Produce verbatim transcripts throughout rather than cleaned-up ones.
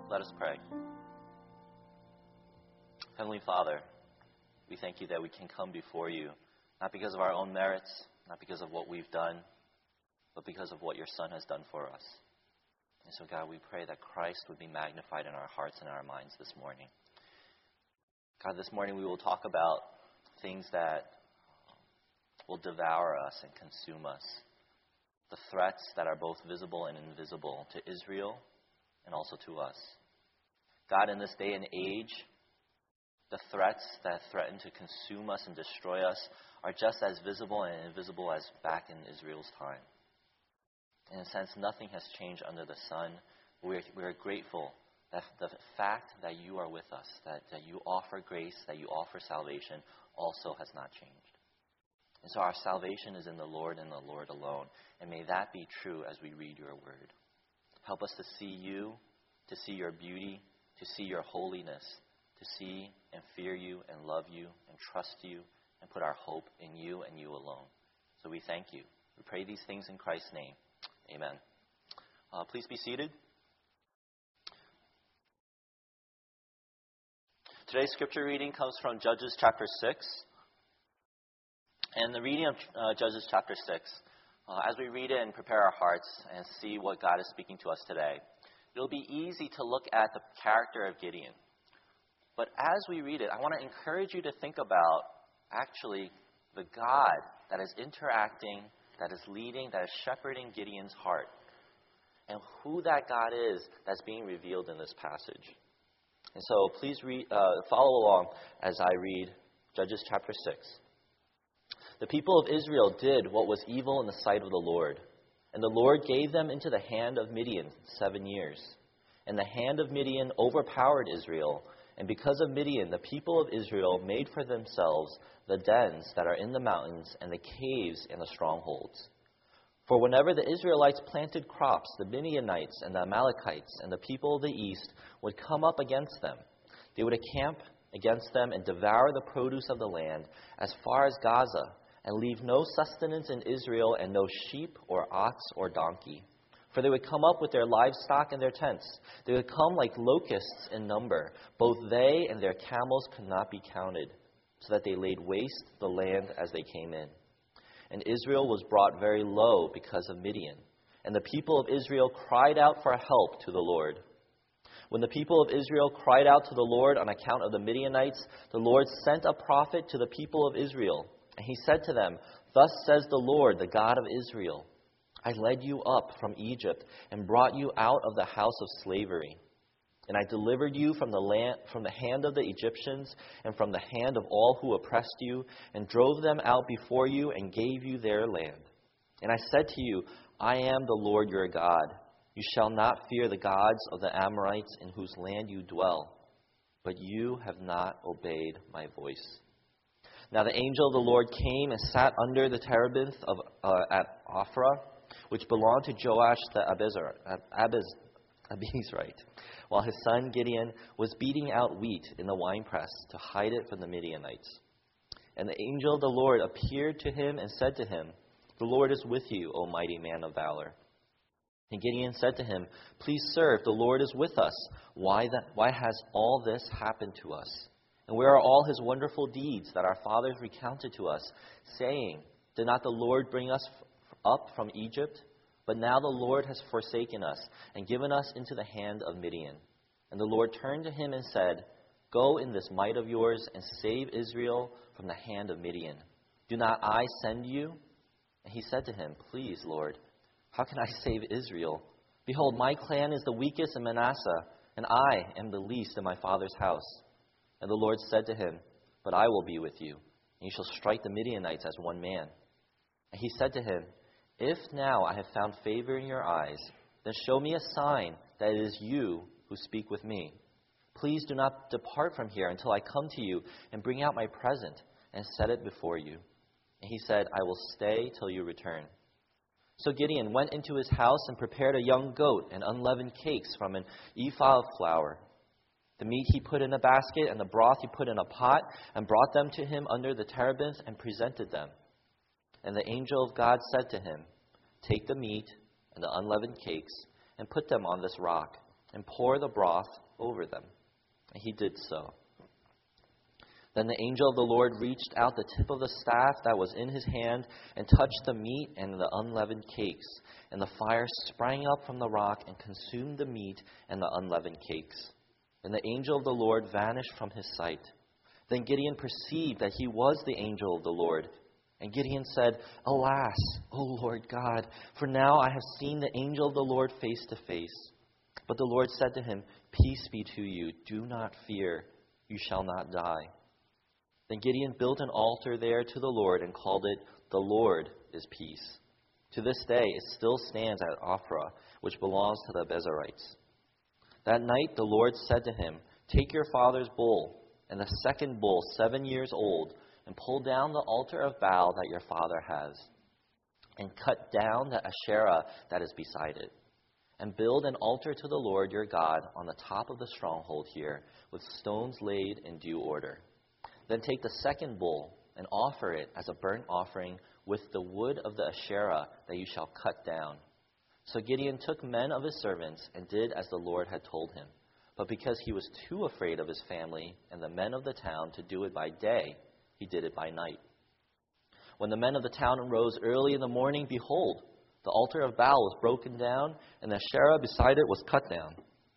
Let us pray. Heavenly Father, we thank you that we can come before you, not because of our own merits, not because of what we've done, but because of what your Son has done for us. And so, God, we pray that Christ would be magnified in our hearts and our minds this morning. God, this morning we will talk about things that will devour us and consume us. The threats that are both visible and invisible to Israel and also to us. God, in this day and age, the threats that threaten to consume us and destroy us are just as visible and invisible as back in Israel's time. In a sense, nothing has changed under the sun. We're, we're grateful that the fact that you are with us, that, that you offer grace, that you offer salvation, also has not changed. And so our salvation is in the Lord and the Lord alone. And may that be true as we read your word. Help us to see you, to see your beauty, to see your holiness, to see and fear you and love you and trust you and put our hope in you and you alone. So we thank you. We pray these things in Christ's name. Amen. Uh, please be seated. Today's scripture reading comes from Judges chapter six. And the reading of uh, Judges chapter six, uh, as we read it and prepare our hearts and see what God is speaking to us today, it'll be easy to look at the character of Gideon. But as we read it, I want to encourage you to think about actually the God that is interacting, that is leading, that is shepherding Gideon's heart, and who that God is that's being revealed in this passage. And so please read, uh, follow along as I read Judges chapter six. The people of Israel did what was evil in the sight of the Lord, and the Lord gave them into the hand of Midian seven years. And the hand of Midian overpowered Israel, and because of Midian, the people of Israel made for themselves the dens that are in the mountains and the caves and the strongholds. For whenever the Israelites planted crops, the Midianites and the Amalekites and the people of the east would come up against them. They would encamp against them and devour the produce of the land as far as Gaza, and leave no sustenance in Israel and no sheep or ox or donkey. For they would come up with their livestock and their tents. They would come like locusts in number. Both they and their camels could not be counted, so that they laid waste the land as they came in. And Israel was brought very low because of Midian. And the people of Israel cried out for help to the Lord. When the people of Israel cried out to the Lord on account of the Midianites, the Lord sent a prophet to the people of Israel. And he said to them, "Thus says the Lord, the God of Israel, I led you up from Egypt and brought you out of the house of slavery. And I delivered you from the land, from the hand of the Egyptians and from the hand of all who oppressed you, and drove them out before you and gave you their land. And I said to you, I am the Lord your God. You shall not fear the gods of the Amorites in whose land you dwell. But you have not obeyed my voice." Now the angel of the Lord came and sat under the terebinth of, uh, at Ophrah, which belonged to Joash the Abiezrite, while his son Gideon was beating out wheat in the winepress to hide it from the Midianites. And the angel of the Lord appeared to him and said to him, "The Lord is with you, O mighty man of valor." And Gideon said to him, "Please, sir, the Lord is with us. Why, that, why has all this happened to us? And where are all his wonderful deeds that our fathers recounted to us, saying, Did not the Lord bring us up from Egypt? But now the Lord has forsaken us and given us into the hand of Midian." And the Lord turned to him and said, "Go in this might of yours and save Israel from the hand of Midian. Do not I send you?" And he said to him, "Please, Lord, how can I save Israel? Behold, my clan is the weakest in Manasseh, and I am the least in my father's house." And the Lord said to him, "But I will be with you, and you shall strike the Midianites as one man." And he said to him, "If now I have found favor in your eyes, then show me a sign that it is you who speak with me. Please do not depart from here until I come to you and bring out my present and set it before you." And he said, "I will stay till you return." So Gideon went into his house and prepared a young goat and unleavened cakes from an ephah of flour. The meat he put in a basket, and the broth he put in a pot, and brought them to him under the terebinth and presented them. And the angel of God said to him, "Take the meat and the unleavened cakes, and put them on this rock, and pour the broth over them. And he did so. Then the angel of the Lord reached out the tip of the staff that was in his hand and touched the meat and the unleavened cakes. And the fire sprang up from the rock and consumed the meat and the unleavened cakes. And the angel of the Lord vanished from his sight. Then Gideon perceived that he was the angel of the Lord. And Gideon said, Alas, O Lord God, for now I have seen the angel of the Lord face to face. But the Lord said to him, Peace be to you, do not fear, you shall not die. Then Gideon built an altar there to the Lord and called it, The Lord is Peace. To this day it still stands at Ophrah, which belongs to the Bezerites. That night the Lord said to him, Take your father's bull, and the second bull, seven years old, and pull down the altar of Baal that your father has, and cut down the Asherah that is beside it, and build an altar to the Lord your God on the top of the stronghold here, with stones laid in due order. Then take the second bull and offer it as a burnt offering with the wood of the Asherah that you shall cut down. So Gideon took men of his servants and did as the Lord had told him. But because he was too afraid of his family and the men of the town to do it by day, he did it by night. When the men of the town arose early in the morning, behold, the altar of Baal was broken down, and the Asherah beside it was cut down.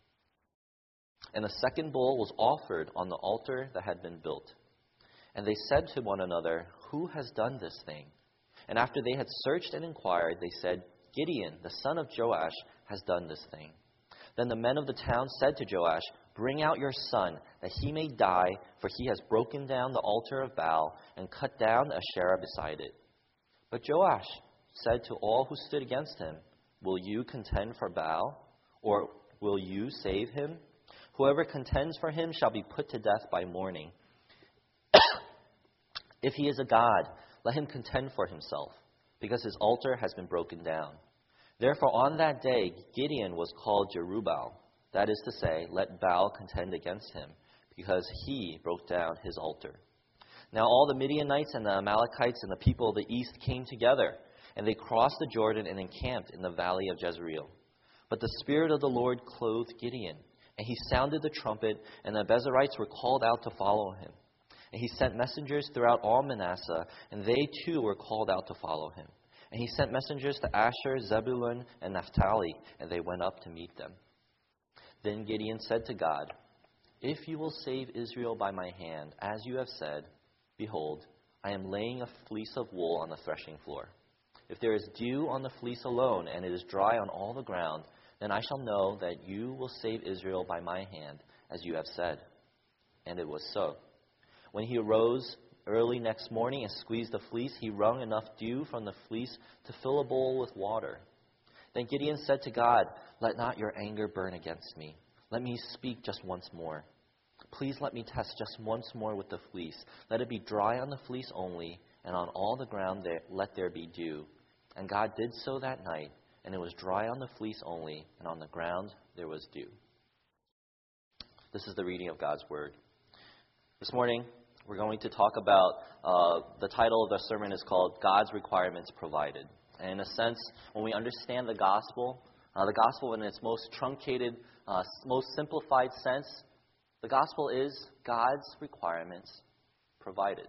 And the second bull was offered on the altar that had been built. And they said to one another, Who has done this thing? And after they had searched and inquired, they said, Gideon, the son of Joash, has done this thing. Then the men of the town said to Joash, Bring out your son, that he may die, for he has broken down the altar of Baal and cut down the Asherah beside it. But Joash said to all who stood against him, Will you contend for Baal, or will you save him? Whoever contends for him shall be put to death by morning. If he is a god, let him contend for himself, because his altar has been broken down. Therefore on that day Gideon was called Jerubbaal, that is to say, let Baal contend against him, because he broke down his altar. Now all the Midianites and the Amalekites and the people of the east came together, and they crossed the Jordan and encamped in the valley of Jezreel. But the Spirit of the Lord clothed Gideon, and he sounded the trumpet, and the Bezerites were called out to follow him. And he sent messengers throughout all Manasseh, and they too were called out to follow him. And he sent messengers to Asher, Zebulun, and Naphtali, and they went up to meet them. Then Gideon said to God, If you will save Israel by my hand, as you have said, behold, I am laying a fleece of wool on the threshing floor. If there is dew on the fleece alone, and it is dry on all the ground, then I shall know that you will save Israel by my hand, as you have said. And it was so. When he arose early next morning and squeezed the fleece, he wrung enough dew from the fleece to fill a bowl with water. Then Gideon said to God, Let not your anger burn against me. Let me speak just once more. Please let me test just once more with the fleece. Let it be dry on the fleece only, and on all the ground there, let there be dew. And God did so that night, and it was dry on the fleece only, and on the ground there was dew. This is the reading of God's word. This morning, we're going to talk about, uh, the title of the sermon is called God's Requirements Provided. And in a sense, when we understand the gospel, uh, the gospel in its most truncated, uh, most simplified sense, the gospel is God's requirements provided.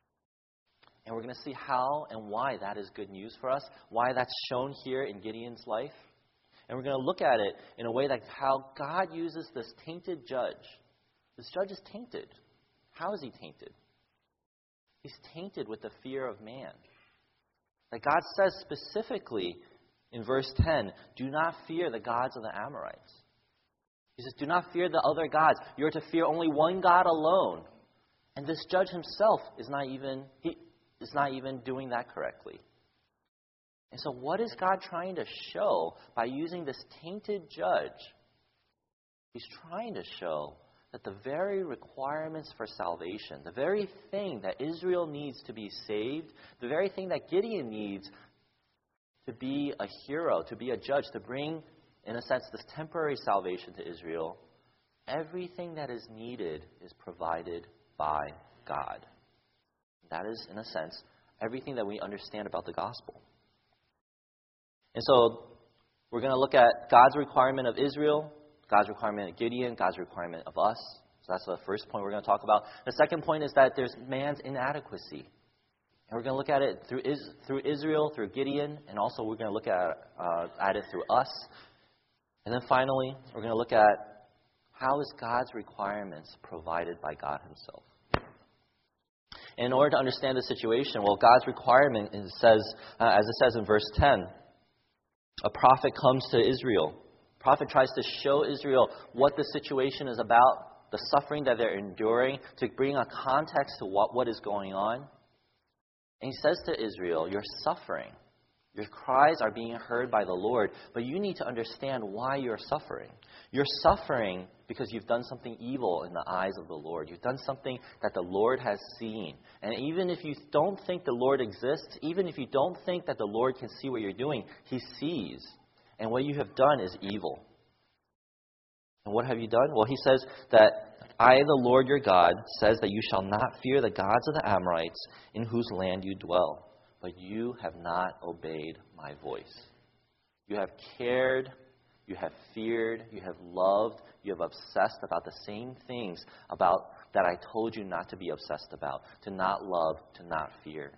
And we're going to see how and why that is good news for us, why that's shown here in Gideon's life. And we're going to look at it in a way that how God uses this tainted judge. This judge is tainted. How is he tainted? He's tainted with the fear of man. Like God says specifically in verse ten, do not fear the gods of the Amorites. He says, do not fear the other gods. You're to fear only one God alone. And this judge himself is not even he is not even doing that correctly. And so what is God trying to show by using this tainted judge? He's trying to show that the very requirements for salvation, the very thing that Israel needs to be saved, the very thing that Gideon needs to be a hero, to be a judge, to bring, in a sense, this temporary salvation to Israel, everything that is needed is provided by God. That is, in a sense, everything that we understand about the gospel. And so we're going to look at God's requirement of Israel, God's requirement of Gideon, God's requirement of us. So that's the first point we're going to talk about. The second point is that there's man's inadequacy. And we're going to look at it through Is- through Israel, through Gideon, and also we're going to look at, uh, at it through us. And then finally, we're going to look at how is God's requirements provided by God himself. In order to understand the situation, well, God's requirement is, says, uh, as it says in verse ten, a prophet comes to Israel. A prophet tries to show Israel what the situation is about, the suffering that they're enduring, to bring a context to what, what is going on. And he says to Israel, you're suffering. Your cries are being heard by the Lord, but you need to understand why you're suffering. You're suffering because you've done something evil in the eyes of the Lord. You've done something that the Lord has seen. And even if you don't think the Lord exists, even if you don't think that the Lord can see what you're doing, he sees. And what you have done is evil. And what have you done? Well, he says that I, the Lord your God, says that you shall not fear the gods of the Amorites in whose land you dwell. But you have not obeyed my voice. You have cared, you have feared, you have loved, you have obsessed about the same things about that I told you not to be obsessed about, to not love, to not fear.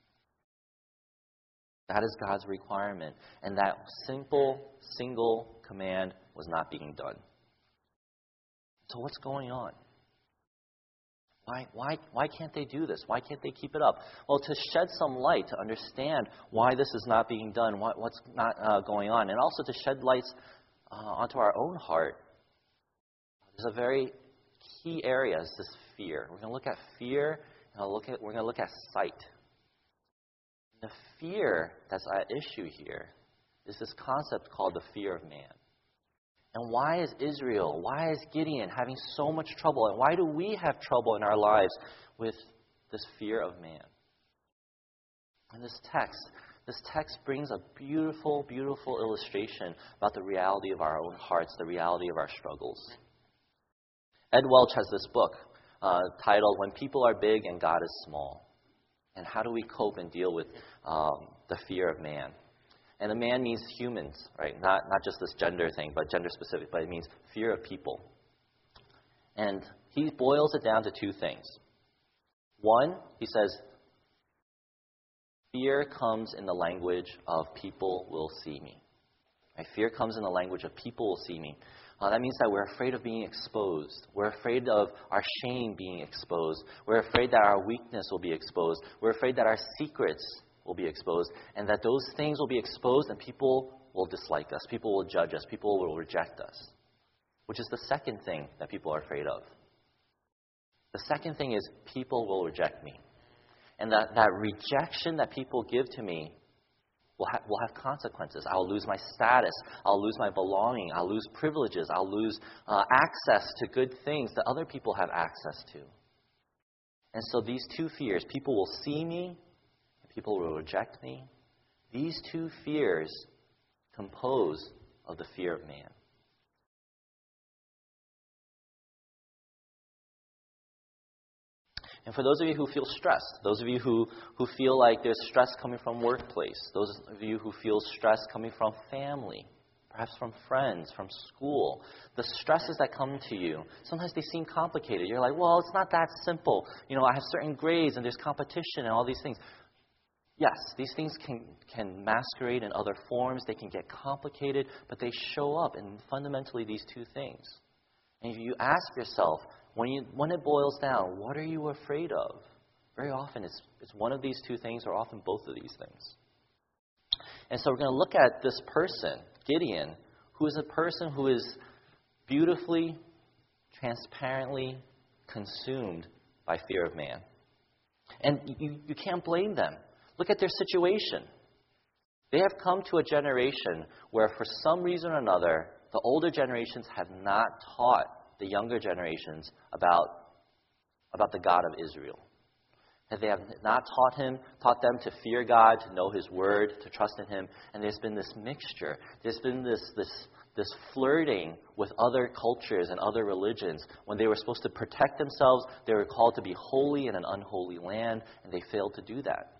That is God's requirement. And that simple, single command was not being done. So what's going on? Why, why, why can't they do this? Why can't they keep it up? Well, to shed some light, to understand why this is not being done, what, what's not uh, going on, and also to shed lights uh, onto our own heart, there's a very key area, is this fear. We're going to look at fear, and I'll look at, we're going to look at sight. The fear that's at issue here is this concept called the fear of man. And why is Israel, why is Gideon having so much trouble? And why do we have trouble in our lives with this fear of man? And this text, this text brings a beautiful, beautiful illustration about the reality of our own hearts, the reality of our struggles. Ed Welch has this book uh, titled When People Are Big and God is Small. And how do we cope and deal with um, the fear of man? And the man means humans, right? Not not just this gender thing, but gender specific, but it means fear of people. And he boils it down to two things. One, he says, fear comes in the language of people will see me. Right? Fear comes in the language of people will see me. Uh, that means that we're afraid of being exposed. We're afraid of our shame being exposed. We're afraid that our weakness will be exposed. We're afraid that our secrets will be exposed, and that those things will be exposed and people will dislike us, people will judge us, people will reject us, which is the second thing that people are afraid of. The second thing is people will reject me. And that, that rejection that people give to me will, ha- will have consequences. I'll lose my status, I'll lose my belonging, I'll lose privileges, I'll lose uh, access to good things that other people have access to. And so these two fears, people will see me, people will reject me. These two fears compose of the fear of man. And for those of you who feel stressed, those of you who, who feel like there's stress coming from workplace, those of you who feel stress coming from family, perhaps from friends, from school, the stresses that come to you, sometimes they seem complicated. You're like, well, it's not that simple. You know, I have certain grades and there's competition and all these things. Yes, these things can, can masquerade in other forms. They can get complicated, but they show up in fundamentally these two things. And if you ask yourself, when, you, when it boils down, what are you afraid of? Very often it's, it's one of these two things or often both of these things. And so we're going to look at this person, Gideon, who is a person who is beautifully, transparently consumed by fear of man. And you, you can't blame them. Look at their situation. They have come to a generation where for some reason or another, the older generations have not taught the younger generations about, about the God of Israel. That they have not taught him, taught them to fear God, to know his word, to trust in him. And there's been this mixture. There's been this, this, this flirting with other cultures and other religions. When they were supposed to protect themselves, they were called to be holy in an unholy land, and they failed to do that.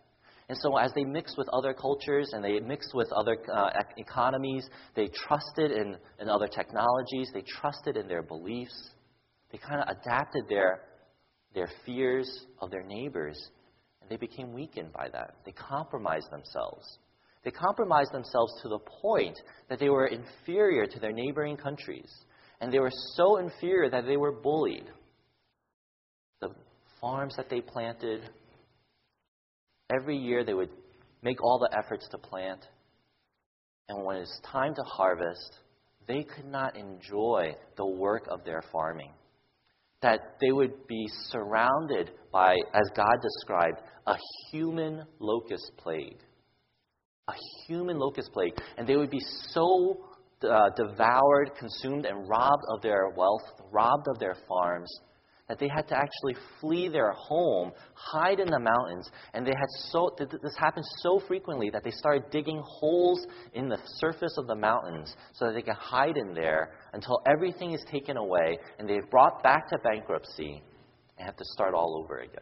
And so as they mixed with other cultures and they mixed with other uh, economies, they trusted in, in other technologies, they trusted in their beliefs. They kind of adapted their, their fears of their neighbors, and they became weakened by that. They compromised themselves. They compromised themselves to the point that they were inferior to their neighboring countries. And they were so inferior that they were bullied. The farms that they planted, every year they would make all the efforts to plant. And when it's time to harvest, they could not enjoy the work of their farming. That they would be surrounded by, as God described, a human locust plague. A human locust plague. And they would be so uh, devoured, consumed, and robbed of their wealth, robbed of their farms, that they had to actually flee their home, hide in the mountains. And they had so this happened so frequently that they started digging holes in the surface of the mountains so that they could hide in there until everything is taken away and they're brought back to bankruptcy and have to start all over again.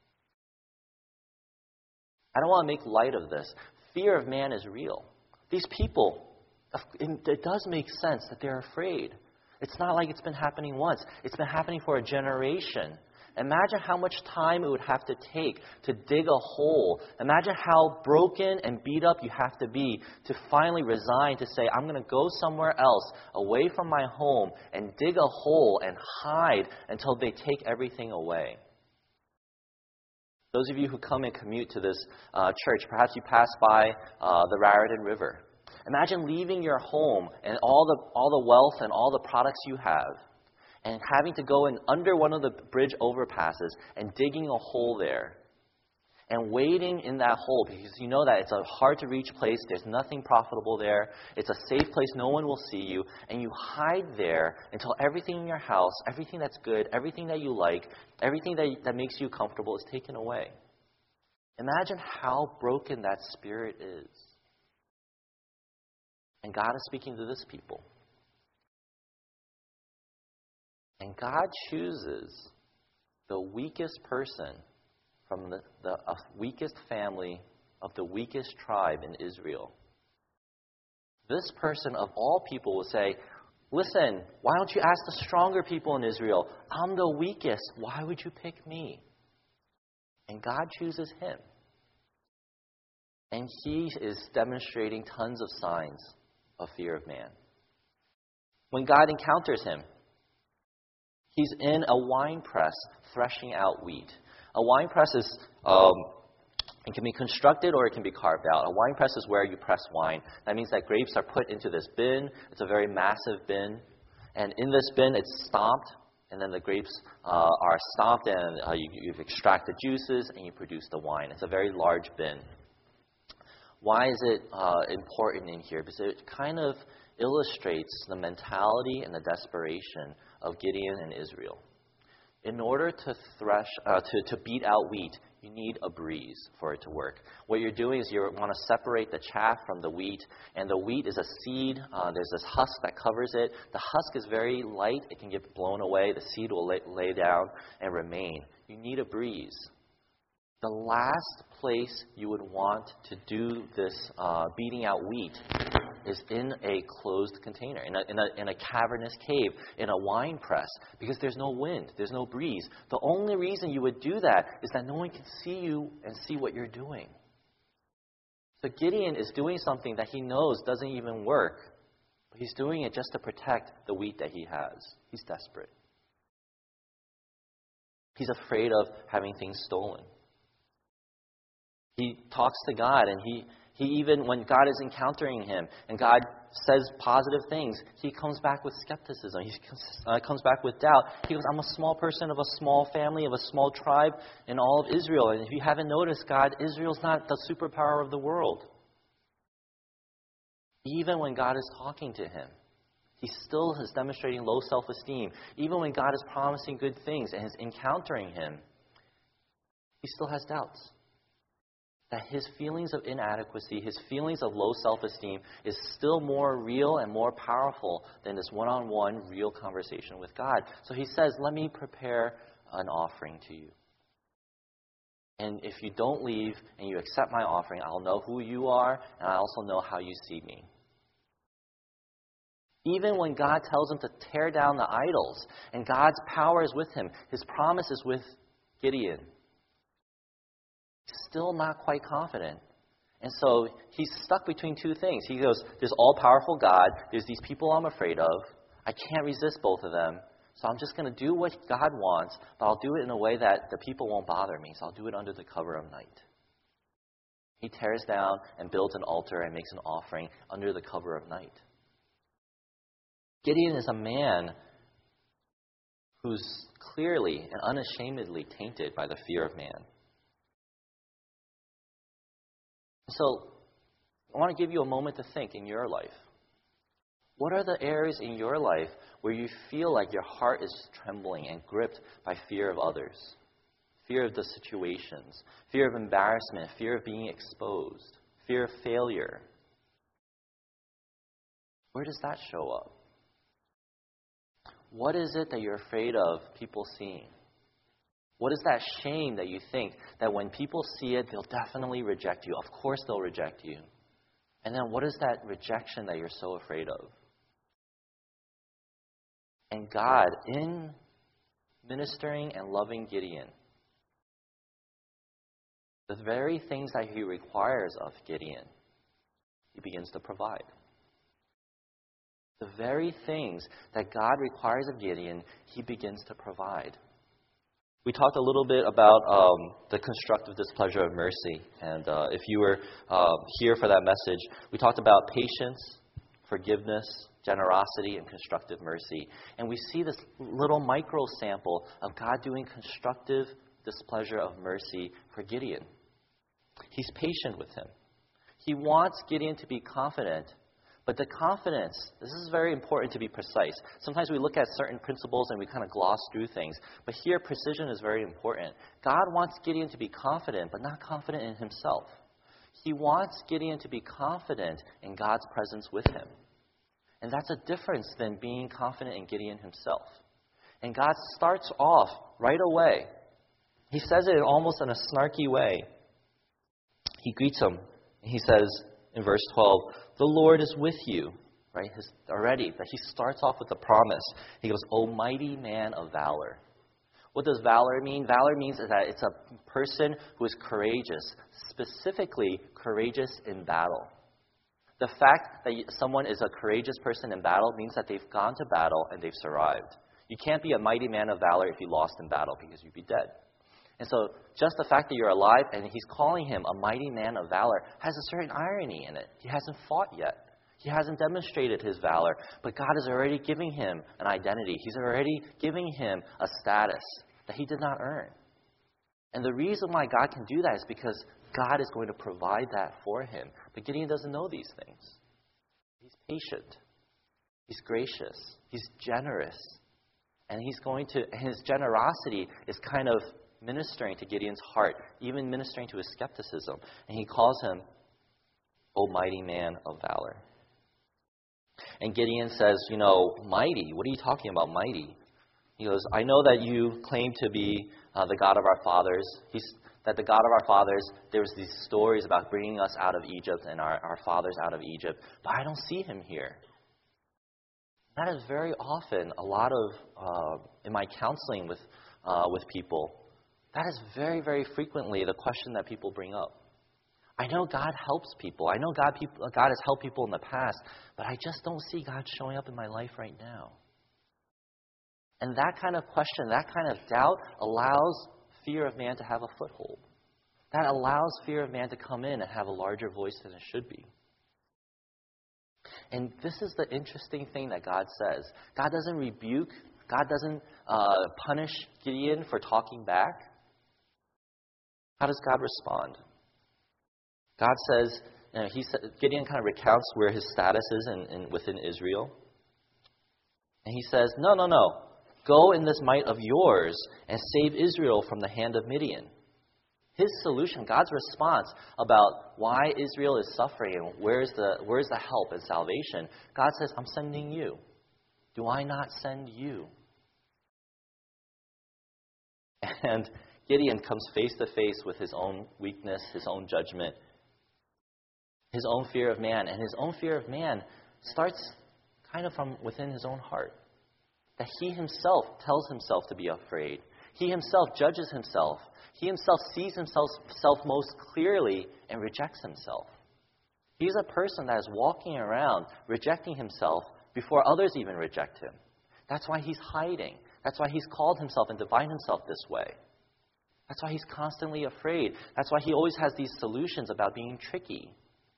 I don't want to make light of this. Fear of man is real. These people, it does make sense that they're afraid. It's not like it's been happening once. It's been happening for a generation. Imagine how much time it would have to take to dig a hole. Imagine how broken and beat up you have to be to finally resign to say, I'm going to go somewhere else, away from my home, and dig a hole and hide until they take everything away. Those of you who come and commute to this uh, church, perhaps you pass by uh, the Raritan River. Imagine leaving your home and all the all the wealth and all the products you have and having to go in under one of the bridge overpasses and digging a hole there and waiting in that hole because you know that it's a hard-to-reach place. There's nothing profitable there. It's a safe place. No one will see you. And you hide there until everything in your house, everything that's good, everything that you like, everything that, that makes you comfortable is taken away. Imagine how broken that spirit is. And God is speaking to this people. And God chooses the weakest person from the, the uh, weakest family of the weakest tribe in Israel. This person of all people will say, listen, why don't you ask the stronger people in Israel? I'm the weakest. Why would you pick me? And God chooses him. And he is demonstrating tons of signs of fear of man. When God encounters him, he's in a wine press threshing out wheat. A wine press is, um, it can be constructed or it can be carved out. A wine press is where you press wine. That means that grapes are put into this bin. It's a very massive bin. And in this bin, it's stomped. And then the grapes uh, are stomped and uh, you, you've extracted juices and you produce the wine. It's a very large bin. Why is it uh, important in here? Because it kind of illustrates the mentality and the desperation of Gideon and Israel. In order to thresh, uh, to, to beat out wheat, you need a breeze for it to work. What you're doing is you want to separate the chaff from the wheat, and the wheat is a seed. Uh, there's this husk that covers it. The husk is very light. It can get blown away. The seed will lay, lay down and remain. You need a breeze. The last place you would want to do this uh, beating out wheat is in a closed container, in a, in, a, in a cavernous cave, in a wine press, because there's no wind, there's no breeze. The only reason you would do that is that no one can see you and see what you're doing. So Gideon is doing something that he knows doesn't even work, but he's doing it just to protect the wheat that he has. He's desperate. He's afraid of having things stolen. He talks to God, and he, he even, when God is encountering him, and God says positive things, he comes back with skepticism. He uh, comes back with doubt. He goes, I'm a small person of a small family, of a small tribe in all of Israel. And if you haven't noticed, God, Israel's not the superpower of the world. Even when God is talking to him, he still is demonstrating low self-esteem. Even when God is promising good things and is encountering him, he still has doubts. That his feelings of inadequacy, his feelings of low self-esteem is still more real and more powerful than this one-on-one real conversation with God. So he says, let me prepare an offering to you. And if you don't leave and you accept my offering, I'll know who you are, and I also know how you see me. Even when God tells him to tear down the idols, and God's power is with him, his promise is with Gideon, he's still not quite confident. And so he's stuck between two things. He goes, there's all-powerful God, there's these people I'm afraid of, I can't resist both of them, so I'm just going to do what God wants, but I'll do it in a way that the people won't bother me, so I'll do it under the cover of night. He tears down and builds an altar and makes an offering under the cover of night. Gideon is a man who's clearly and unashamedly tainted by the fear of man. So, I want to give you a moment to think in your life. What are the areas in your life where you feel like your heart is trembling and gripped by fear of others? Fear of the situations, fear of embarrassment, fear of being exposed, fear of failure. Where does that show up? What is it that you're afraid of people seeing? What is that shame that you think that when people see it, they'll definitely reject you? Of course they'll reject you. And then what is that rejection that you're so afraid of? And God, in ministering and loving Gideon, the very things that he requires of Gideon, he begins to provide. The very things that God requires of Gideon, he begins to provide. We talked a little bit about um, the constructive displeasure of mercy. And uh, if you were uh, here for that message, we talked about patience, forgiveness, generosity, and constructive mercy. And we see this little micro sample of God doing constructive displeasure of mercy for Gideon. He's patient with him. He wants Gideon to be confident. But the confidence, this is very important to be precise. Sometimes we look at certain principles and we kind of gloss through things. But here, precision is very important. God wants Gideon to be confident, but not confident in himself. He wants Gideon to be confident in God's presence with him. And that's a difference than being confident in Gideon himself. And God starts off right away. He says it almost in a snarky way. He greets him. He says in verse twelve, "The Lord is with you." Right? His, already, but he starts off with a promise. He goes, "O mighty man of valor." What does valor mean? Valor means that it's a person who is courageous, specifically courageous in battle. The fact that someone is a courageous person in battle means that they've gone to battle and they've survived. You can't be a mighty man of valor if you lost in battle because you'd be dead. And so just the fact that you're alive and he's calling him a mighty man of valor has a certain irony in it. He hasn't fought yet. He hasn't demonstrated his valor, but God is already giving him an identity. He's already giving him a status that he did not earn. And the reason why God can do that is because God is going to provide that for him. But Gideon doesn't know these things. He's patient. He's gracious. He's generous. And he's going to, his generosity is kind of ministering to Gideon's heart, even ministering to his skepticism. And he calls him, "O mighty man of valor." And Gideon says, you know, mighty? What are you talking about, mighty? He goes, "I know that you claim to be uh, the God of our fathers. He's, that the God of our fathers, there was these stories about bringing us out of Egypt and our, our fathers out of Egypt, but I don't see him here." That is very often a lot of, uh, in my counseling with uh, with people, that is very, very frequently the question that people bring up. I know God helps people. I know God, people, God has helped people in the past, but I just don't see God showing up in my life right now. And that kind of question, that kind of doubt allows fear of man to have a foothold. That allows fear of man to come in and have a larger voice than it should be. And this is the interesting thing that God says. God doesn't rebuke, God doesn't uh, punish Gideon for talking back. How does God respond? God says, you know, he said, Gideon kind of recounts where his status is in, in, within Israel. And he says, no, no, no. Go in this might of yours and save Israel from the hand of Midian. His solution, God's response about why Israel is suffering and where's the, where's the help and salvation, God says, I'm sending you. Do I not send you? And Gideon comes face to face with his own weakness, his own judgment, his own fear of man. And his own fear of man starts kind of from within his own heart. That he himself tells himself to be afraid. He himself judges himself. He himself sees himself self most clearly and rejects himself. He's a person that is walking around rejecting himself before others even reject him. That's why he's hiding. That's why he's called himself and defined himself this way. That's why he's constantly afraid. That's why he always has these solutions about being tricky.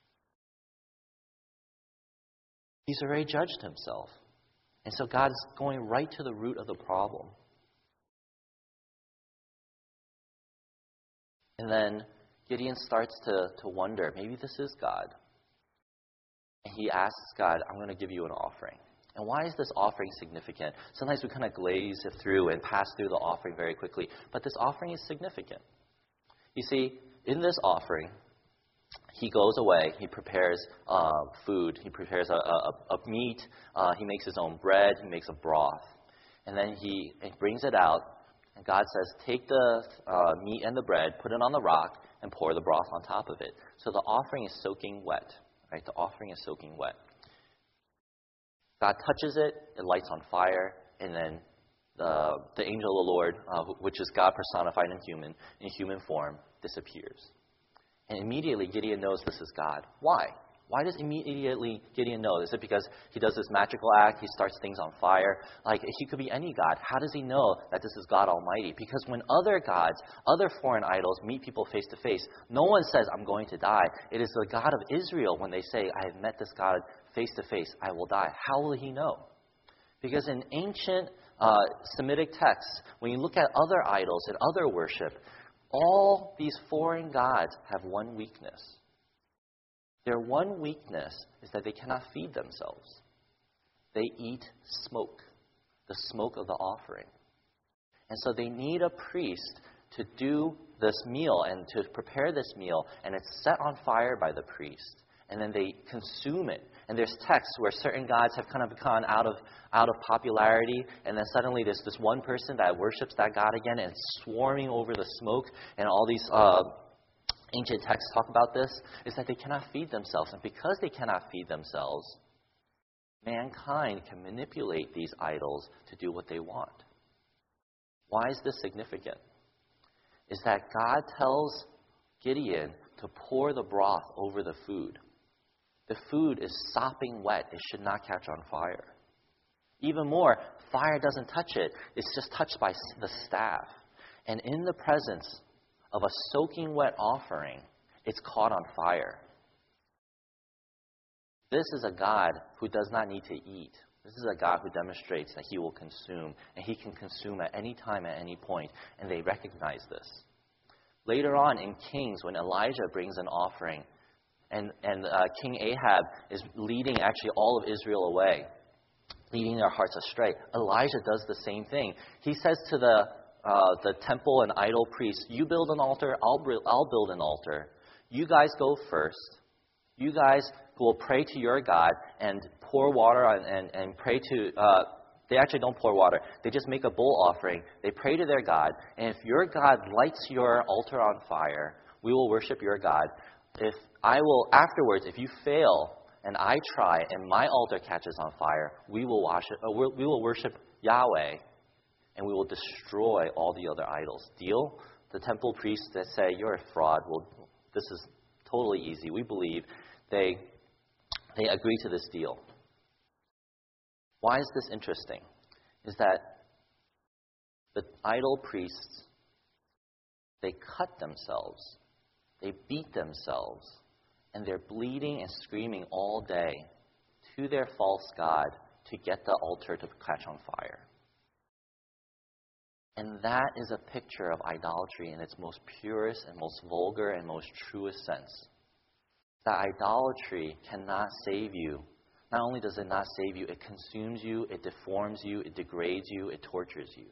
He's already judged himself. And so God is going right to the root of the problem. And then Gideon starts to, to wonder, maybe this is God. And he asks God, I'm going to give you an offering. And why is this offering significant? Sometimes we kind of glaze it through and pass through the offering very quickly. But this offering is significant. You see, in this offering, he goes away, he prepares uh, food, he prepares a, a, a meat, uh, he makes his own bread, he makes a broth. And then he, he brings it out, and God says, take the uh, meat and the bread, put it on the rock, and pour the broth on top of it. So the offering is soaking wet, right? The offering is soaking wet. God touches it, it lights on fire, and then the, the angel of the Lord, uh, which is God personified in human, in human form, disappears. And immediately Gideon knows this is God. Why? Why does immediately Gideon know? Is it because he does this magical act, he starts things on fire? Like, he could be any god. How does he know that this is God Almighty? Because when other gods, other foreign idols meet people face to face, no one says, I'm going to die. It is the God of Israel when they say, I have met this God face to face, I will die. How will he know? Because in ancient uh, Semitic texts, when you look at other idols and other worship, all these foreign gods have one weakness. Their one weakness is that they cannot feed themselves. They eat smoke, the smoke of the offering. And so they need a priest to do this meal and to prepare this meal, and it's set on fire by the priest. And then they consume it. And there's texts where certain gods have kind of gone out of out of popularity, and then suddenly there's this one person that worships that god again, and it's swarming over the smoke, and all these uh, ancient texts talk about this, is that they cannot feed themselves. And because they cannot feed themselves, mankind can manipulate these idols to do what they want. Why is this significant? Is that God tells Gideon to pour the broth over the food. The food is sopping wet. It should not catch on fire. Even more, fire doesn't touch it. It's just touched by the staff. And in the presence of a soaking wet offering, it's caught on fire. This is a God who does not need to eat. This is a God who demonstrates that he will consume, and he can consume at any time, at any point, and they recognize this. Later on in Kings, when Elijah brings an offering, and, and uh, King Ahab is leading actually all of Israel away, leading their hearts astray, Elijah does the same thing. He says to the uh, the temple and idol priests, you build an altar, I'll, I'll build an altar. You guys go first. You guys will pray to your God and pour water on, and, and pray to... Uh, They actually don't pour water. They just make a bull offering. They pray to their God. And if your God lights your altar on fire, we will worship your God. If I will, afterwards, if you fail and I try and my altar catches on fire, we will, wash it, uh, we will worship Yahweh, and we will destroy all the other idols. Deal? The temple priests that say, you're a fraud, well, this is totally easy. We believe. They, they agree to this deal. Why is this interesting? Is that the idol priests, they cut themselves, they beat themselves, and they're bleeding and screaming all day to their false god to get the altar to catch on fire. And that is a picture of idolatry in its most purest and most vulgar and most truest sense. That idolatry cannot save you. Not only does it not save you, it consumes you, it deforms you, it degrades you, it tortures you.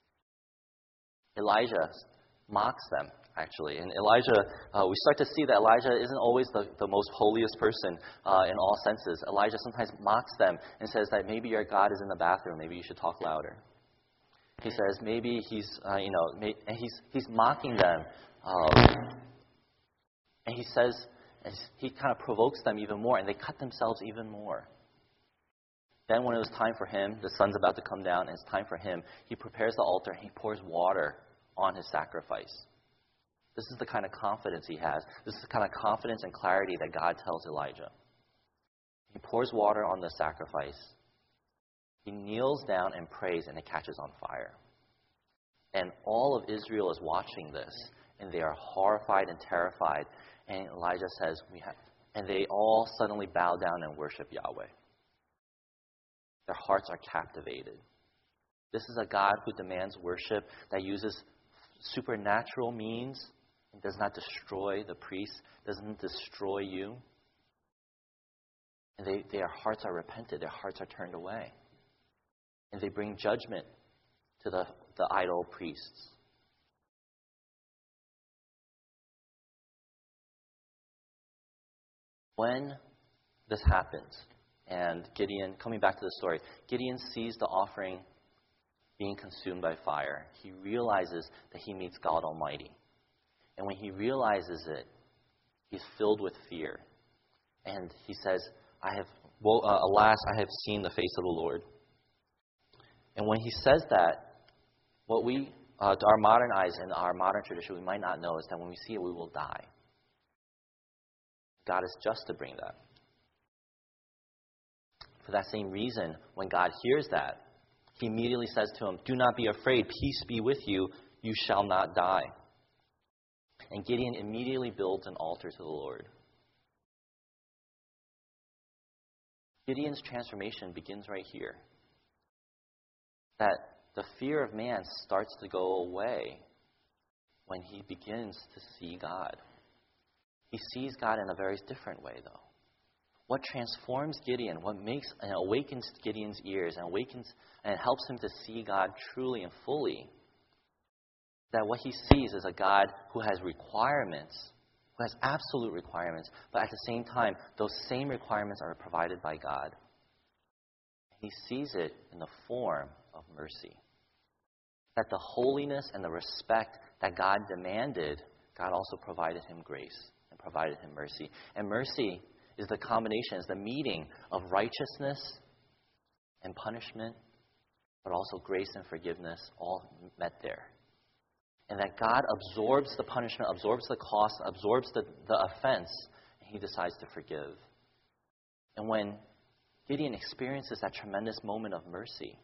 Elijah mocks them, actually. And Elijah, uh, we start to see that Elijah isn't always the, the most holiest person uh, in all senses. Elijah sometimes mocks them and says that maybe your God is in the bathroom, maybe you should talk louder. He says maybe he's, uh, you know, may, and he's he's mocking them, uh, and he says, and he kind of provokes them even more, and they cut themselves even more. Then when it was time for him, the sun's about to come down, and it's time for him, he prepares the altar, and he pours water on his sacrifice. This is the kind of confidence he has. This is the kind of confidence and clarity that God tells Elijah. He pours water on the sacrifice. He kneels down and prays, and it catches on fire. And all of Israel is watching this, and they are horrified and terrified. And Elijah says, "We have," and they all suddenly bow down and worship Yahweh. Their hearts are captivated. This is a God who demands worship, that uses supernatural means and does not destroy the priest, doesn't destroy you. And they, their hearts are repented, their hearts are turned away. And they bring judgment to the, the idol priests. When this happens, and Gideon, coming back to the story, Gideon sees the offering being consumed by fire. He realizes that he meets God Almighty. And when he realizes it, he's filled with fear. And he says, I have, well, uh, alas, I have seen the face of the Lord. And when he says that, what we, uh, to our modern eyes and our modern tradition, we might not know is that when we see it, we will die. God is just to bring that. For that same reason, when God hears that, he immediately says to him, "Do not be afraid, peace be with you, you shall not die." And Gideon immediately builds an altar to the Lord. Gideon's transformation begins right here. That the fear of man starts to go away when he begins to see God. He sees God in a very different way, though. What transforms Gideon, what makes and awakens Gideon's ears and awakens and helps him to see God truly and fully, that what he sees is a God who has requirements, who has absolute requirements, but at the same time, those same requirements are provided by God. He sees it in the form of mercy. That the holiness and the respect that God demanded, God also provided him grace and provided him mercy. And mercy is the combination, is the meeting of righteousness and punishment, but also grace and forgiveness all met there. And that God absorbs the punishment, absorbs the cost, absorbs the, the offense, and he decides to forgive. And when Gideon experiences that tremendous moment of mercy,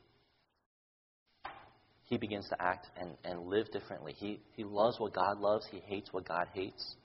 he begins to act and, and live differently. He, he loves what God loves. He hates what God hates.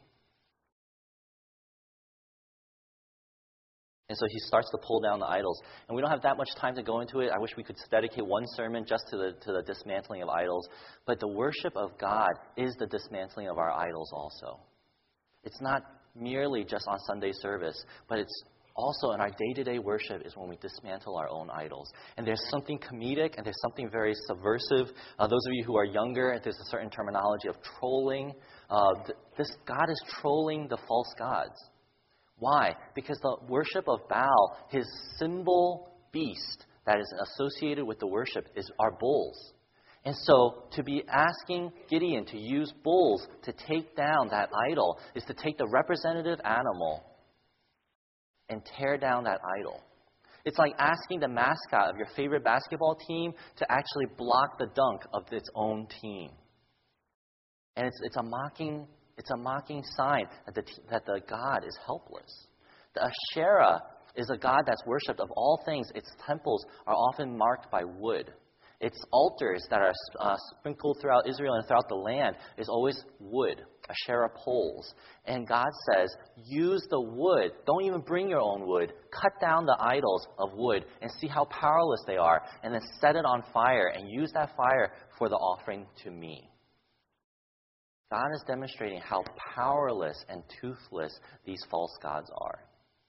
And so he starts to pull down the idols. And we don't have that much time to go into it. I wish we could dedicate one sermon just to the, to the dismantling of idols. But the worship of God is the dismantling of our idols also. It's not merely just on Sunday service, but it's also in our day-to-day worship is when we dismantle our own idols. And there's something comedic and there's something very subversive. Uh, those of you who are younger, there's a certain terminology of trolling. Uh, this God is trolling the false gods. Why? Because the worship of Baal, his symbol beast that is associated with the worship is our bulls. And so to be asking Gideon to use bulls to take down that idol is to take the representative animal and tear down that idol. It's like asking the mascot of your favorite basketball team to actually block the dunk of its own team. And it's, it's a mocking It's a mocking sign that the, that the God is helpless. The Asherah is a God that's worshipped of all things. Its temples are often marked by wood. Its altars that are uh, sprinkled throughout Israel and throughout the land is always wood, Asherah poles. And God says, use the wood. Don't even bring your own wood. Cut down the idols of wood and see how powerless they are. And then set it on fire and use that fire for the offering to me. God is demonstrating how powerless and toothless these false gods are.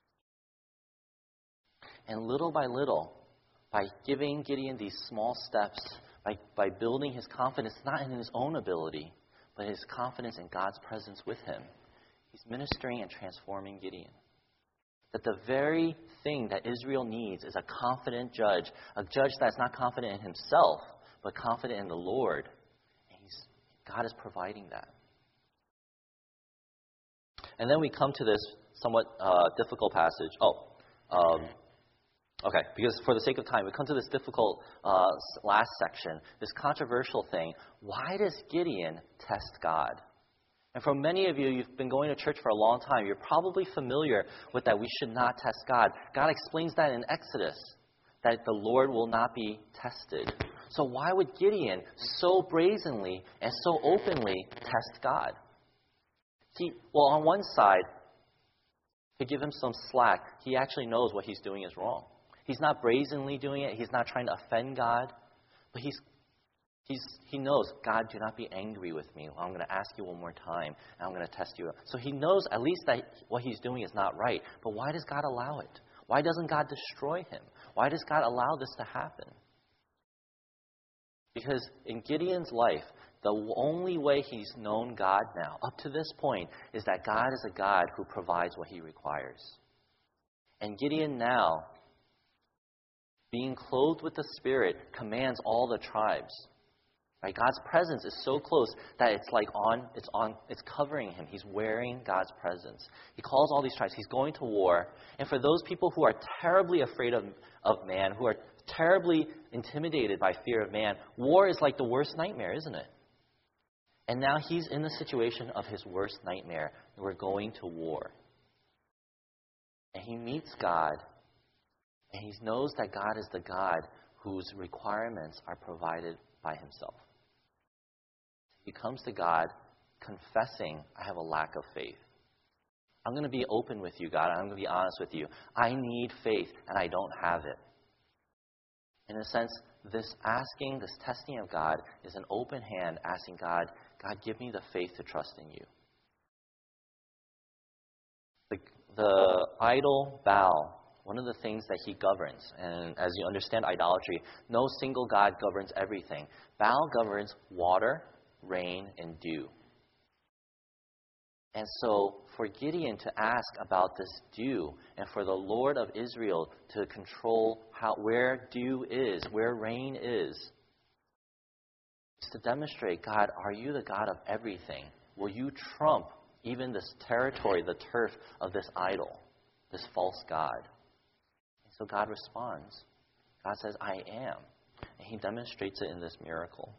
And little by little, by giving Gideon these small steps, by, by building his confidence not in his own ability, but his confidence in God's presence with him, he's ministering and transforming Gideon. That the very thing that Israel needs is a confident judge, a judge that's not confident in himself, but confident in the Lord. And he's, God is providing that. And then we come to this somewhat uh, difficult passage. Oh, um, okay, because for the sake of time, we come to this difficult uh, last section, this controversial thing. Why does Gideon test God? And for many of you, you've been going to church for a long time. You're probably familiar with that we should not test God. God explains that in Exodus, that the Lord will not be tested. So why would Gideon so brazenly and so openly test God? See, well, on one side, to give him some slack, he actually knows what he's doing is wrong. He's not brazenly doing it. He's not trying to offend God. But he's, he's, he knows, God, do not be angry with me. I'm going to ask you one more time, and I'm going to test you. So he knows at least that what he's doing is not right. But why does God allow it? Why doesn't God destroy him? Why does God allow this to happen? Because in Gideon's life, the only way he's known God now, up to this point, is that God is a God who provides what he requires. And Gideon now, being clothed with the Spirit, commands all the tribes. Right? God's presence is so close that it's like on, it's on, it's covering him. He's wearing God's presence. He calls all these tribes. He's going to war. And for those people who are terribly afraid of, of man, who are terribly intimidated by fear of man, war is like the worst nightmare, isn't it? And now he's in the situation of his worst nightmare. We're going to war. And he meets God. And he knows that God is the God whose requirements are provided by himself. He comes to God confessing, I have a lack of faith. I'm going to be open with you, God. I'm going to be honest with you. I need faith, and I don't have it. In a sense, this asking, this testing of God is an open hand asking God, God, give me the faith to trust in you. The, the idol Baal, one of the things that he governs, and as you understand idolatry, no single God governs everything. Baal governs water, rain, and dew. And so for Gideon to ask about this dew, and for the Lord of Israel to control how where dew is, where rain is, is to demonstrate, God, are you the God of everything? Will you trump even this territory, the turf of this idol, this false god? And so God responds. God says, I am. And he demonstrates it in this miracle.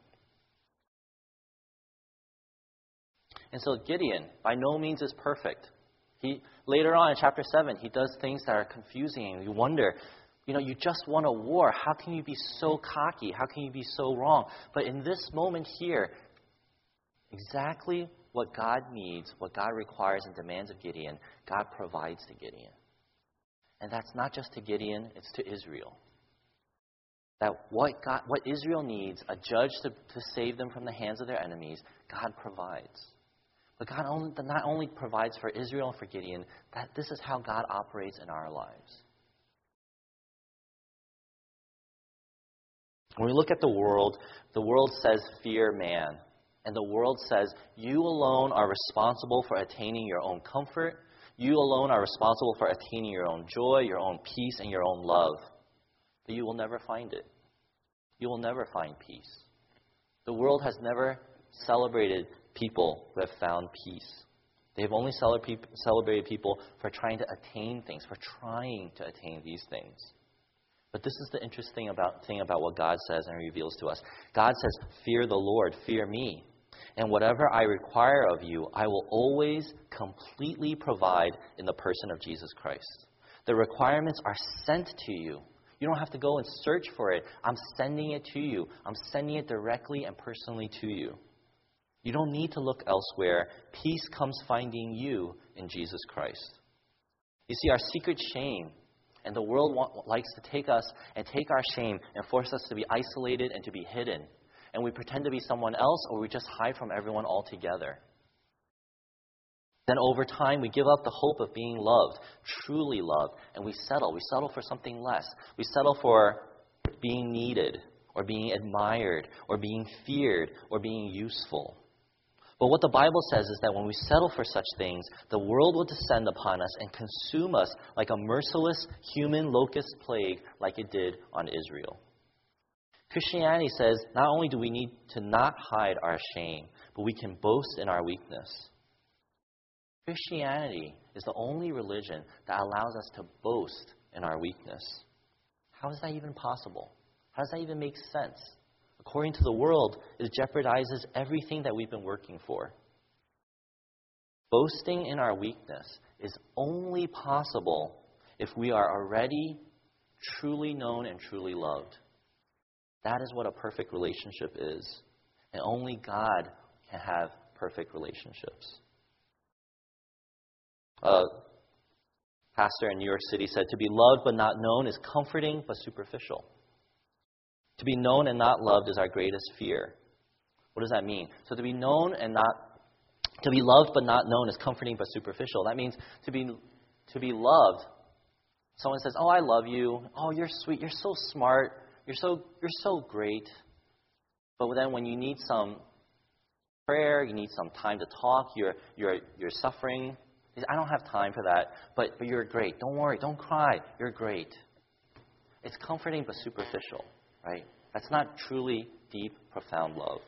And so Gideon, by no means, is perfect. He later on in chapter seven, he does things that are confusing. And you wonder, you know, you just won a war. How can you be so cocky? How can you be so wrong? But in this moment here, exactly what God needs, what God requires and demands of Gideon, God provides to Gideon. And that's not just to Gideon, it's to Israel. That what God, what Israel needs, a judge to, to save them from the hands of their enemies, God provides. But God only, not only provides for Israel and for Gideon, that this is how God operates in our lives. When we look at the world, the world says, fear man. And the world says, you alone are responsible for attaining your own comfort. You alone are responsible for attaining your own joy, your own peace, and your own love. But you will never find it. You will never find peace. The world has never celebrated people who have found peace. They have only celebrated people for trying to attain things, for trying to attain these things. But this is the interesting about, thing about what God says and reveals to us. God says, fear the Lord, fear me. And whatever I require of you, I will always completely provide in the person of Jesus Christ. The requirements are sent to you. You don't have to go and search for it. I'm sending it to you. I'm sending it directly and personally to you. You don't need to look elsewhere. Peace comes finding you in Jesus Christ. You see, our secret shame, and the world want, likes to take us and take our shame and force us to be isolated and to be hidden. And we pretend to be someone else, or we just hide from everyone altogether. Then over time, we give up the hope of being loved, truly loved, and we settle. We settle for something less. We settle for being needed, or being admired, or being feared, or being useful. But what the Bible says is that when we settle for such things, the world will descend upon us and consume us like a merciless human locust plague like it did on Israel. Christianity says not only do we need to not hide our shame, but we can boast in our weakness. Christianity is the only religion that allows us to boast in our weakness. How is that even possible? How does that even make sense? According to the world, it jeopardizes everything that we've been working for. Boasting in our weakness is only possible if we are already truly known and truly loved. That is what a perfect relationship is. And only God can have perfect relationships. A pastor in New York City said, "To be loved but not known is comforting but superficial." To be known and not loved is our greatest fear. What does that mean? So to be known and not, to be loved but not known is comforting but superficial. That means to be to be loved. Someone says, "Oh, I love you. Oh, you're sweet. You're so smart. You're so you're so great." But then when you need some prayer, you need some time to talk, you're you're you're suffering. I don't have time for that, but but you're great. Don't worry, don't cry. You're great. It's comforting but superficial, right? That's not truly deep, profound love.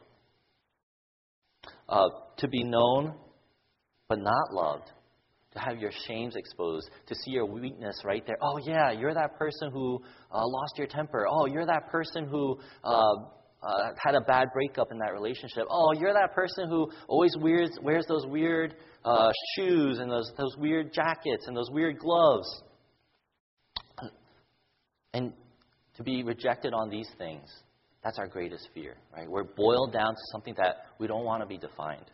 Uh, to be known but not loved, to have your shames exposed, to see your weakness right there. Oh yeah, you're that person who uh, lost your temper. Oh, you're that person who uh, uh, had a bad breakup in that relationship. Oh, you're that person who always wears wears those weird uh, shoes and those those weird jackets and those weird gloves. And to be rejected on these things, that's our greatest fear, right? We're boiled down to something that we don't want to be defined.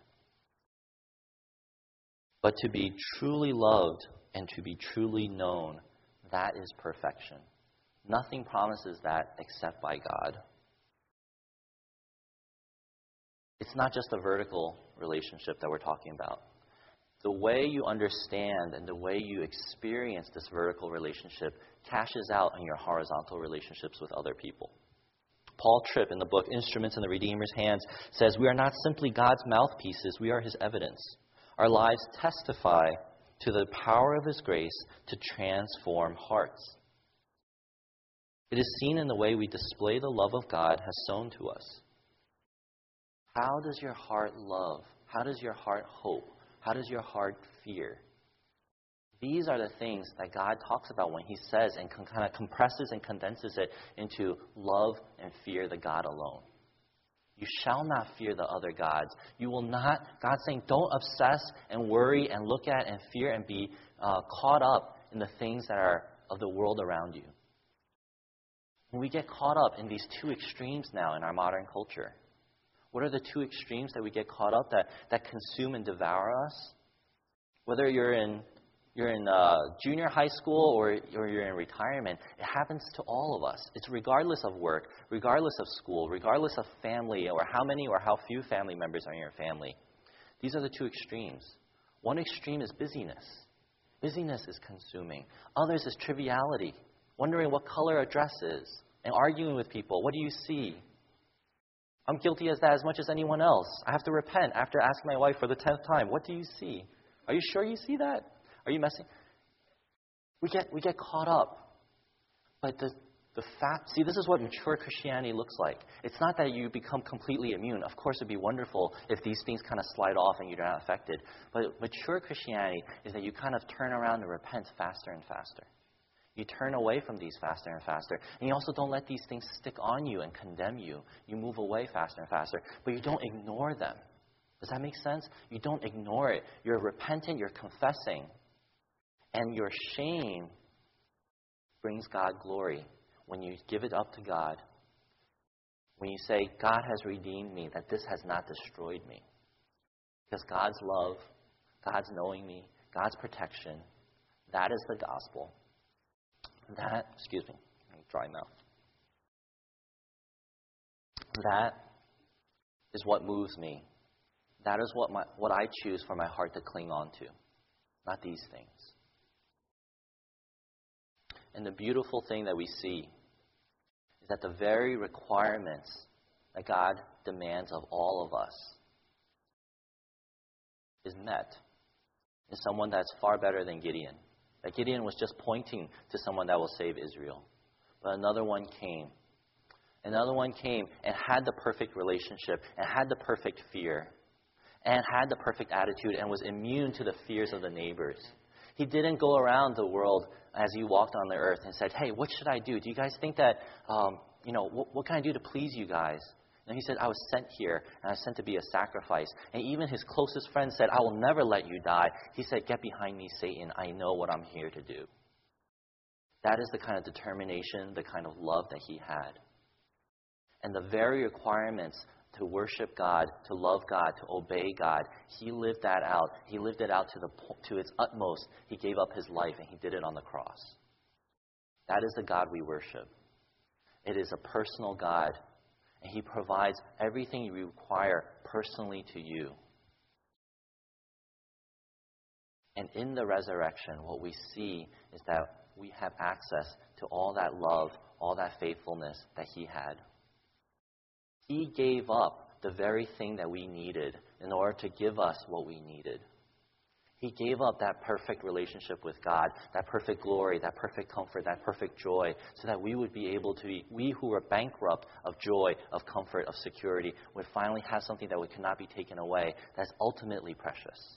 But to be truly loved and to be truly known, that is perfection. Nothing promises that except by God. It's not just a vertical relationship that we're talking about. The way you understand and the way you experience this vertical relationship cashes out in your horizontal relationships with other people. Paul Tripp, in the book Instruments in the Redeemer's Hands, says, "We are not simply God's mouthpieces, we are His evidence. Our lives testify to the power of His grace to transform hearts. It is seen in the way we display the love of God has sown to us." How does your heart love? How does your heart hope? How does your heart fear? These are the things that God talks about when He says and kind of compresses and condenses it into love and fear the God alone. You shall not fear the other gods. You will not, God's saying, don't obsess and worry and look at and fear and be uh, caught up in the things that are of the world around you. When we get caught up in these two extremes now in our modern culture, what are the two extremes that we get caught up that, that consume and devour us? Whether you're in you're in uh, junior high school or, or you're in retirement, it happens to all of us. It's regardless of work, regardless of school, regardless of family, or how many or how few family members are in your family. These are the two extremes. One extreme is busyness. Busyness is consuming. Others is triviality, wondering what color a dress is, and arguing with people. What do you see? I'm guilty of that as much as anyone else. I have to repent after asking my wife for the tenth time, what do you see? Are you sure you see that? Are you messing? We get we get caught up. But the the fact, see, this is what mature Christianity looks like. It's not that you become completely immune. Of course, it'd be wonderful if these things kind of slide off and you're not affected. But mature Christianity is that you kind of turn around and repent faster and faster. You turn away from these faster and faster. And you also don't let these things stick on you and condemn you. You move away faster and faster. But you don't ignore them. Does that make sense? You don't ignore it. You're repentant. You're confessing. And your shame brings God glory when you give it up to God. When you say, God has redeemed me, that this has not destroyed me. Because God's love, God's knowing me, God's protection, that is the gospel. That, excuse me, I'm dry mouth. That is what moves me. That is what my what I choose for my heart to cling on to, not these things. And the beautiful thing that we see is that the very requirements that God demands of all of us is met in someone that's far better than Gideon. That Gideon was just pointing to someone that will save Israel. But another one came. Another one came and had the perfect relationship and had the perfect fear and had the perfect attitude and was immune to the fears of the neighbors. He didn't go around the world as he walked on the earth and said, hey, what should I do? Do you guys think that, um, you know, what, what can I do to please you guys? And he said, I was sent here, and I was sent to be a sacrifice. And even his closest friend said, I will never let you die. He said, get behind me, Satan. I know what I'm here to do. That is the kind of determination, the kind of love that he had. And the very requirements to worship God, to love God, to obey God, he lived that out. He lived it out to the to its utmost. He gave up his life, and he did it on the cross. That is the God we worship. It is a personal God. And he provides everything you require personally to you. And in the resurrection, what we see is that we have access to all that love, all that faithfulness that he had. He gave up the very thing that we needed in order to give us what we needed. He gave up that perfect relationship with God, that perfect glory, that perfect comfort, that perfect joy, so that we would be able to be, we who were bankrupt of joy, of comfort, of security, would finally have something that cannot be taken away, that's ultimately precious.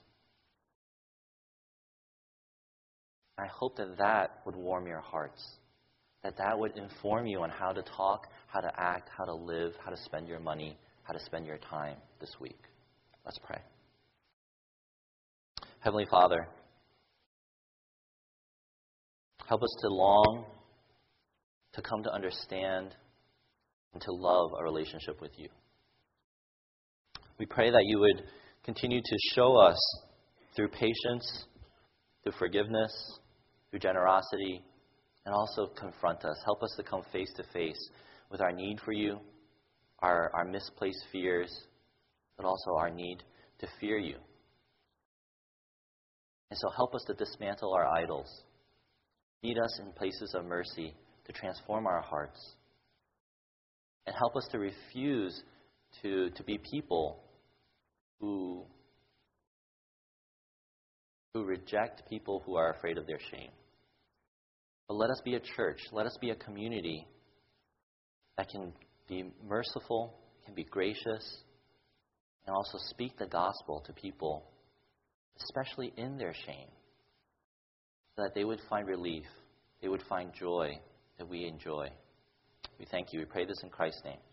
I hope that that would warm your hearts, that that would inform you on how to talk, how to act, how to live, how to spend your money, how to spend your time this week. Let's pray. Heavenly Father, help us to long, to come to understand, and to love a relationship with you. We pray that you would continue to show us through patience, through forgiveness, through generosity, and also confront us. Help us to come face to face with our need for you, our, our misplaced fears, but also our need to fear you. And so help us to dismantle our idols. Meet us in places of mercy to transform our hearts. And help us to refuse to, to be people who, who reject people who are afraid of their shame. But let us be a church. Let us be a community that can be merciful, can be gracious, and also speak the gospel to people, especially in their shame, so that they would find relief, they would find joy that we enjoy. We thank you. We pray this in Christ's name.